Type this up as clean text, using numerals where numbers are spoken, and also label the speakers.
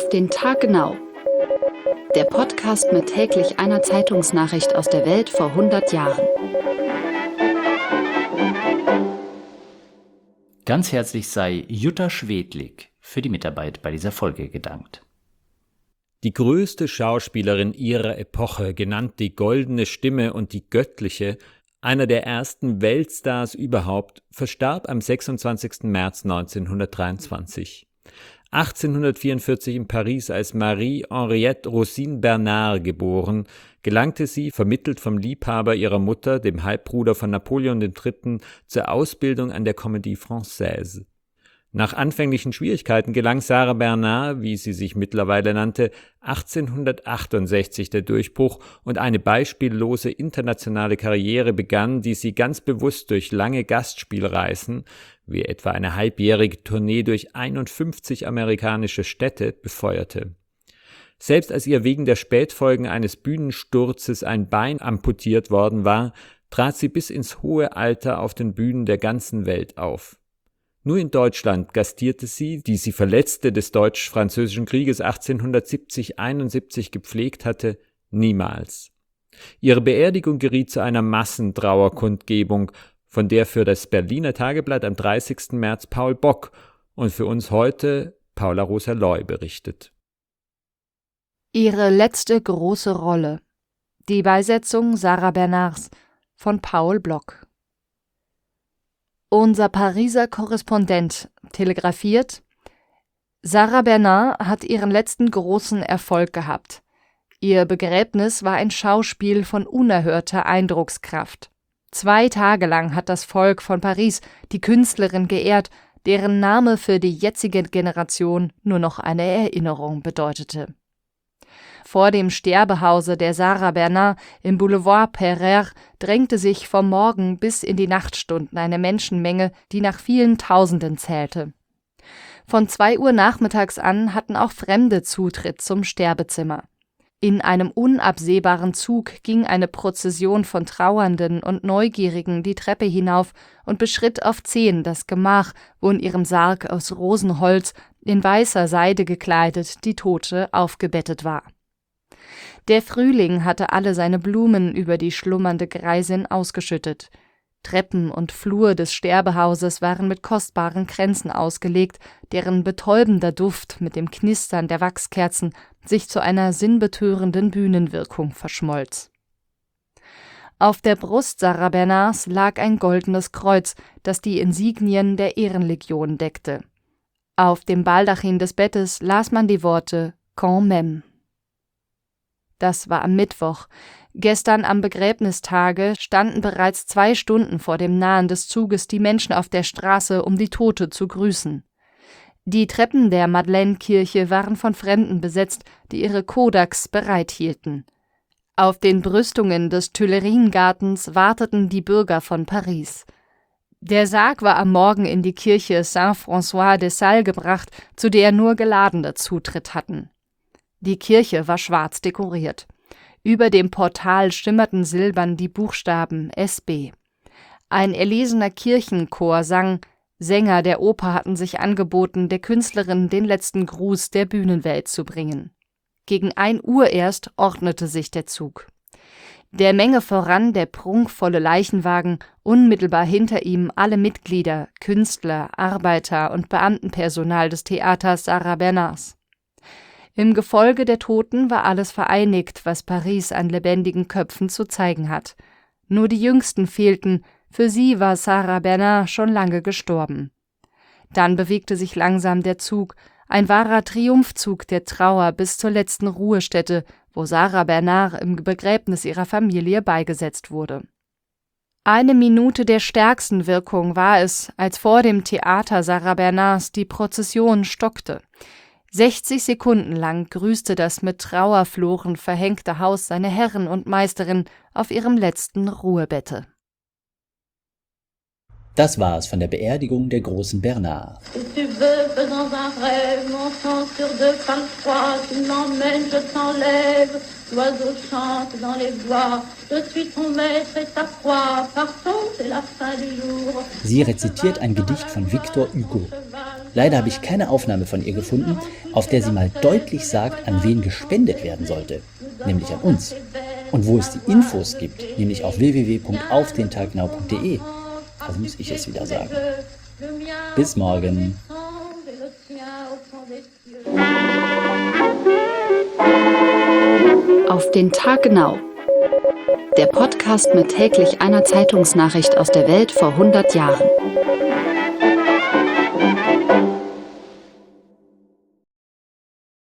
Speaker 1: den Tag genau. Der Podcast mit täglich einer Zeitungsnachricht aus der Welt vor 100 Jahren.
Speaker 2: Ganz herzlich sei Jutta Schwedlig für die Mitarbeit bei dieser Folge gedankt.
Speaker 3: Die größte Schauspielerin ihrer Epoche, genannt die Goldene Stimme und die Göttliche, einer der ersten Weltstars überhaupt, verstarb am 26. März 1923. 1844 in Paris als Marie-Henriette Rosine Bernard geboren, gelangte sie, vermittelt vom Liebhaber ihrer Mutter, dem Halbbruder von Napoleon III., zur Ausbildung an der Comédie Française. Nach anfänglichen Schwierigkeiten gelang Sarah Bernard, wie sie sich mittlerweile nannte, 1868 der Durchbruch und eine beispiellose internationale Karriere begann, die sie ganz bewusst durch lange Gastspielreisen, wie etwa eine halbjährige Tournee durch 51 amerikanische Städte, befeuerte. Selbst als ihr wegen der Spätfolgen eines Bühnensturzes ein Bein amputiert worden war, trat sie bis ins hohe Alter auf den Bühnen der ganzen Welt auf. Nur in Deutschland gastierte sie, die sie Verletzte des Deutsch-Französischen Krieges 1870-71 gepflegt hatte, niemals. Ihre Beerdigung geriet zu einer Massentrauerkundgebung, von der für das Berliner Tageblatt am 30. März Paul Bock und für uns heute Paula Rosa Loy berichtet.
Speaker 4: Ihre letzte große Rolle. Die Beisetzung Sarah Bernards von Paul Block. Unser Pariser Korrespondent telegrafiert: Sarah Bernard hat ihren letzten großen Erfolg gehabt. Ihr Begräbnis war ein Schauspiel von unerhörter Eindruckskraft. 2 Tage lang hat das Volk von Paris die Künstlerin geehrt, deren Name für die jetzige Generation nur noch eine Erinnerung bedeutete. Vor dem Sterbehause der Sarah Bernard im Boulevard Pereire drängte sich vom Morgen bis in die Nachtstunden eine Menschenmenge, die nach vielen Tausenden zählte. Von 2 Uhr nachmittags an hatten auch Fremde Zutritt zum Sterbezimmer. In einem unabsehbaren Zug ging eine Prozession von Trauernden und Neugierigen die Treppe hinauf und beschritt auf Zehen das Gemach, wo in ihrem Sarg aus Rosenholz, in weißer Seide gekleidet, die Tote aufgebettet war. Der Frühling hatte alle seine Blumen über die schlummernde Greisin ausgeschüttet. Treppen und Flur des Sterbehauses waren mit kostbaren Kränzen ausgelegt, deren betäubender Duft mit dem Knistern der Wachskerzen sich zu einer sinnbetörenden Bühnenwirkung verschmolz. Auf der Brust Sarah Bernards lag ein goldenes Kreuz, das die Insignien der Ehrenlegion deckte. Auf dem Baldachin des Bettes las man die Worte Quand même. Das war am Mittwoch. Gestern am Begräbnistage standen bereits 2 Stunden vor dem Nahen des Zuges die Menschen auf der Straße, um die Tote zu grüßen. Die Treppen der Madeleine-Kirche waren von Fremden besetzt, die ihre Kodaks bereithielten. Auf den Brüstungen des Tuileriengartens warteten die Bürger von Paris. Der Sarg war am Morgen in die Kirche Saint-François de Sales gebracht, zu der nur Geladene Zutritt hatten. Die Kirche war schwarz dekoriert. Über dem Portal schimmerten silbern die Buchstaben SB. Ein erlesener Kirchenchor sang, Sänger der Oper hatten sich angeboten, der Künstlerin den letzten Gruß der Bühnenwelt zu bringen. Gegen 1 Uhr erst ordnete sich der Zug. Der Menge voran der prunkvolle Leichenwagen, unmittelbar hinter ihm alle Mitglieder, Künstler, Arbeiter und Beamtenpersonal des Theaters Sarah Bernards. Im Gefolge der Toten war alles vereinigt, was Paris an lebendigen Köpfen zu zeigen hat. Nur die Jüngsten fehlten, für sie war Sarah Bernard schon lange gestorben. Dann bewegte sich langsam der Zug, ein wahrer Triumphzug der Trauer bis zur letzten Ruhestätte, wo Sarah Bernard im Begräbnis ihrer Familie beigesetzt wurde. Eine Minute der stärksten Wirkung war es, als vor dem Theater Sarah Bernards die Prozession stockte. 60 Sekunden lang grüßte das mit Trauerfloren verhängte Haus seine Herren und Meisterin auf ihrem letzten Ruhebette.
Speaker 2: Das war's von der Beerdigung der großen Bernard. Sie rezitiert ein Gedicht von Victor Hugo.
Speaker 5: Leider habe ich keine Aufnahme von ihr gefunden, auf der sie mal deutlich sagt, an wen gespendet werden sollte, nämlich an uns. Und wo es die Infos gibt, nämlich auf www.aufdentaggenau.de. Also muss ich es wieder sagen. Bis morgen.
Speaker 1: Auf den Tag genau. Der Podcast mit täglich einer Zeitungsnachricht aus der Welt vor 100 Jahren.